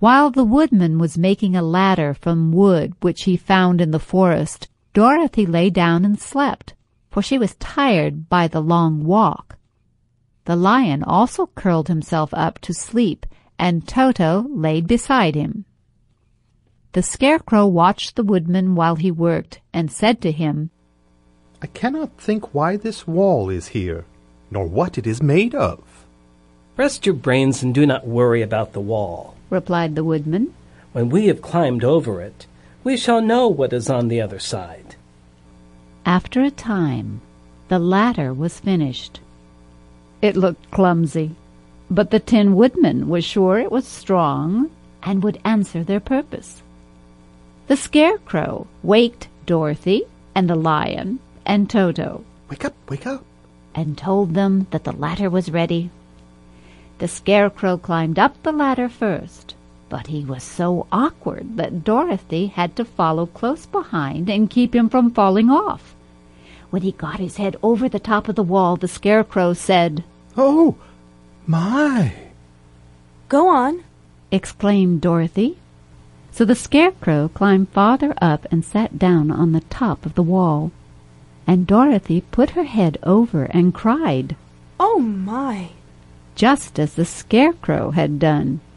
While the woodman was making a ladder from wood which he found in the forest, Dorothy lay down and slept, for she was tired by the long walk. The lion also curled himself up to sleep, and Toto laid beside him. The Scarecrow watched the woodman while he worked, and said to him, "I cannot think why this wall is here, nor what it is made of." "Rest your brains and do not worry about the wall," replied the woodman. "When we have climbed over it, we shall know what is on the other side." After a time, the ladder was finished. It looked clumsy, but the Tin Woodman was sure it was strong and would answer their purpose. The Scarecrow waked Dorothy and the lion and Toto. "Wake up, wake up!" and told them that the ladder was ready. The Scarecrow climbed up the ladder first, but he was so awkward that Dorothy had to follow close behind and keep him from falling off. When he got his head over the top of the wall, the Scarecrow said, "Oh, my!" "Go on," exclaimed Dorothy. So the Scarecrow climbed farther up and sat down on the top of the wall. And Dorothy put her head over and cried, "Oh, my!" just as the Scarecrow had done.